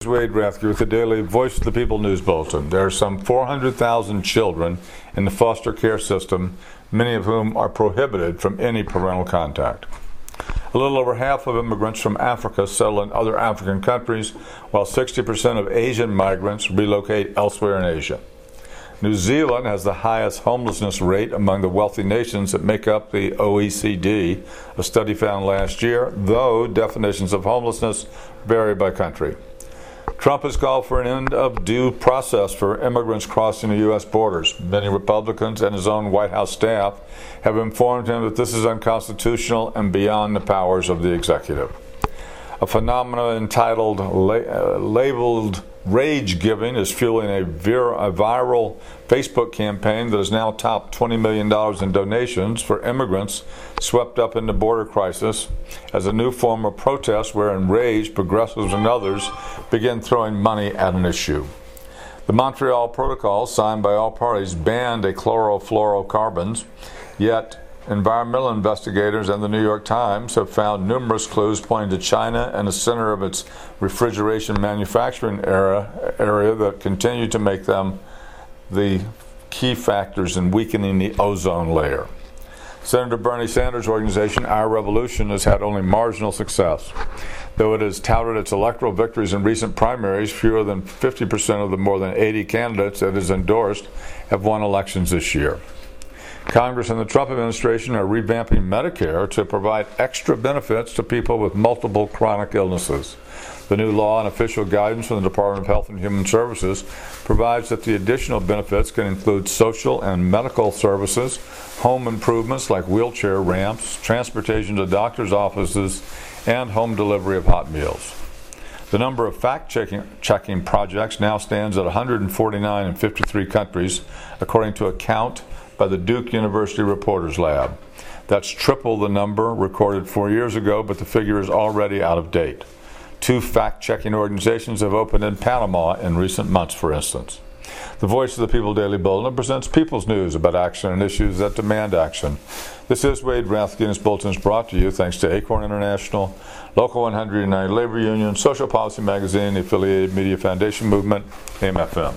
Wade Rathke with the daily Voice of the People News Bulletin. There are some 400,000 children in the foster care system, many of whom are prohibited from any parental contact. A little over half of immigrants from Africa settle in other African countries, while 60% of Asian migrants relocate elsewhere in Asia. New Zealand has the highest homelessness rate among the wealthy nations that make up the OECD, a study found last year, though definitions of homelessness vary by country. Trump has called for an end of due process for immigrants crossing the U.S. borders. Many Republicans and his own White House staff have informed him that this is unconstitutional and beyond the powers of the executive. A phenomenon entitled labeled rage giving is fueling a viral Facebook campaign that has now topped $20 million in donations for immigrants swept up in the border crisis as a new form of protest where enraged progressives and others begin throwing money at an issue. The Montreal Protocol, signed by all parties, banned chlorofluorocarbons, yet environmental investigators and the New York Times have found numerous clues pointing to China and the center of its refrigeration manufacturing area that continue to make them the key factors in weakening the ozone layer. Senator Bernie Sanders' organization, Our Revolution, has had only marginal success. Though it has touted its electoral victories in recent primaries, fewer than 50% of the more than 80 candidates it has endorsed have won elections this year. Congress and the Trump administration are revamping Medicare to provide extra benefits to people with multiple chronic illnesses. The new law and official guidance from the Department of Health and Human Services provides that the additional benefits can include social and medical services, home improvements like wheelchair ramps, transportation to doctors' offices, and home delivery of hot meals. The number of fact-checking projects now stands at 149 in 53 countries, according to a count by the Duke University Reporters Lab. That's triple the number recorded 4 years ago, but the figure is already out of date. 2 fact-checking organizations have opened in Panama in recent months, for instance. The Voice of the People Daily Bulletin presents people's news about action and issues that demand action. This is Wade Rathke, and this bulletin is brought to you thanks to Acorn International, Local 100 United Labor Union, Social Policy Magazine, the Affiliated Media Foundation Movement, AIM-FM.